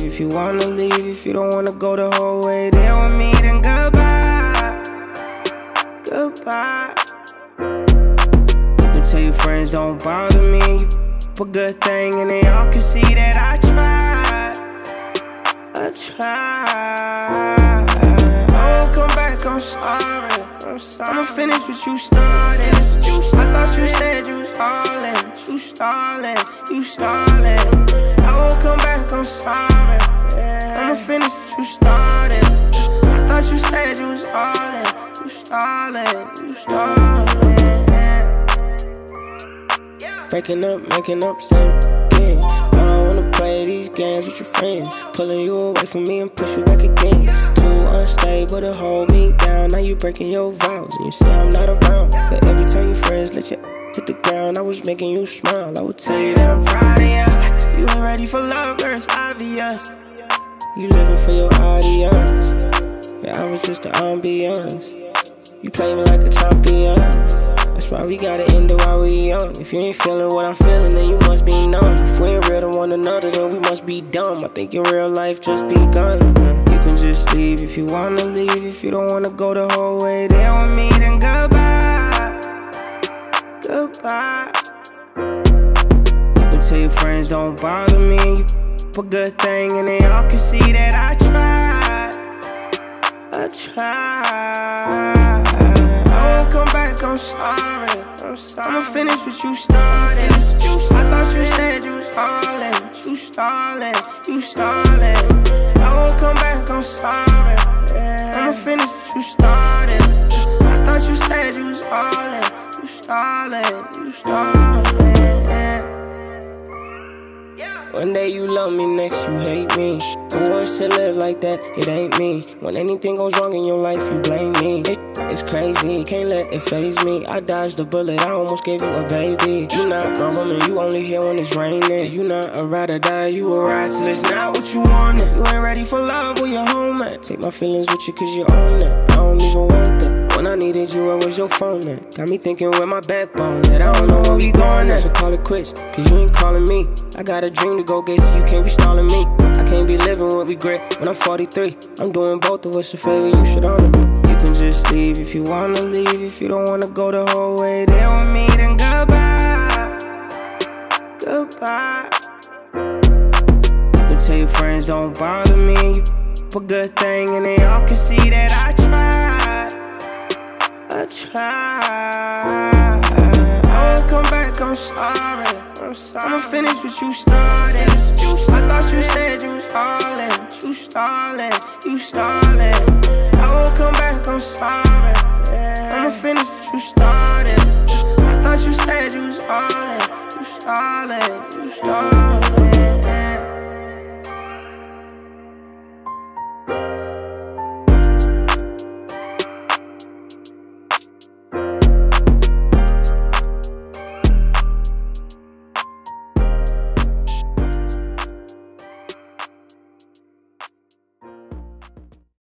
if you wanna leave. If you don't wanna go the whole way there with me, then goodbye. Goodbye. You can tell your friends don't bother me. You a good thing and they all can see that I tried. I tried. I won't come back, I'm sorry. I'ma finish what you started. I thought you said you was all-in. You stalling, you stalling. I won't come back, I'm sorry. I'ma finish what you started. I thought you said you was all-in. You stalling, you stalling. Breaking up, making up, same again. I don't wanna play these games with your friends. Pulling you away from me and push you back again. Too unstable to hold me down. Now you breaking your vows and you say I'm not around. But every time your friends let you hit the ground, I was making you smile. I would tell you that I'm proud of you. You ain't ready for love, girl, it's obvious. You living for your audience. Yeah, I was just the ambience. You play me like a champion. That's why we gotta end it while we young. If you ain't feeling what I'm feeling, then you must be numb. If we ain't real to one another, then we must be dumb. I think your real life just begun. You can just leave if you wanna leave. If you don't wanna go the whole way there with me, then goodbye. Goodbye. You can tell your friends don't bother me. You a good thing and they all can see that I tried. I tried. I won't come back, I'm sorry. I'ma finish what you started. I thought you said you was all-in. You stalling, you stalling. I won't come back, I'm sorry. I'ma finish what you started. I thought you said you was all-in. You stalling, you stalling. One day you love me, next you hate me. Who wants to live like that? It ain't me. When anything goes wrong in your life, you blame me. It's crazy, can't let it faze me. I dodged the bullet, I almost gave you a baby. You not my woman, you only here when it's raining. You not a ride or die, you a ride till it's not what you wanted. You ain't ready for love, where your home at? Take my feelings with you cause you own it. I don't even want that. When I needed you, where was your phone at? Got me thinking with my backbone that I don't know where we going at. So call it quits, cause you ain't calling me. I got a dream to go get, so you can't be stalling me. I can't be living with regret when I'm 43. I'm doing both of us a favor, you should honor me. You can just leave if you wanna leave. If you don't wanna go the whole way there with me, then goodbye. Goodbye. You can tell your friends don't bother me. You a good thing and they all can see that I tried. I tried. I won't come back, I'm sorry. I'ma finish what you started. I thought you said you was all-in. You stalling, you stalling. I won't come back, I'm sorry. I'ma finish what you started. I thought you said you was all-in. You stalling, you stalling.